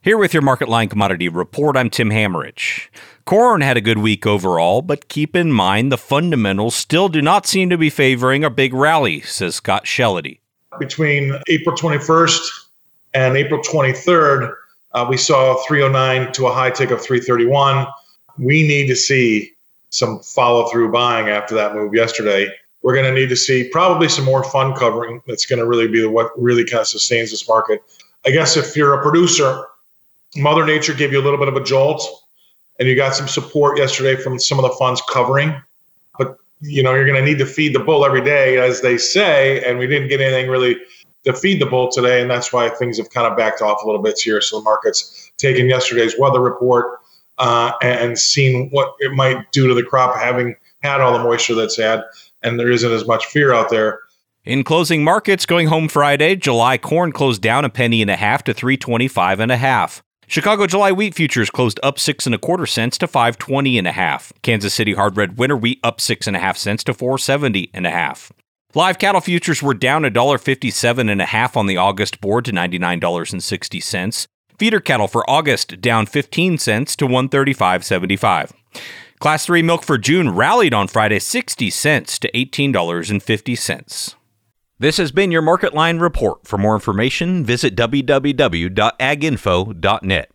Here with your Market Line Commodity Report, I'm Tim Hammerich. Corn had a good week overall, but keep in mind the fundamentals still do not seem to be favoring a big rally, says Scott Shellady. Between April 21st and April 23rd, we saw 309 to a high tick of 331. We need to see some follow-through buying after that move yesterday. We're going to need to see probably some more fund covering. That's going to really be what really kind of sustains this market. I guess if you're a producer, Mother Nature gave you a little bit of a jolt, and you got some support yesterday from some of the funds covering. But, you're going to need to feed the bull every day, as they say, and we didn't get anything really to feed the bull today, and that's why things have kind of backed off a little bit here. So the market's taken yesterday's weather report and seen what it might do to the crop, having had all the moisture that's had, and there isn't as much fear out there. In closing markets going home Friday, July corn closed down 1.50 to 325.5. Chicago July wheat futures closed up 6 1/4 cents to 520.5. Kansas City hard red winter wheat up 6.5 cents to 470.5. Live cattle futures were down $1.57.5 on the August board to $99.60. Feeder cattle for August down 15 cents to $135.75. Class 3 milk for June rallied on Friday 60 cents to $18.50. This has been your Market Line Report. For more information, visit www.aginfo.net.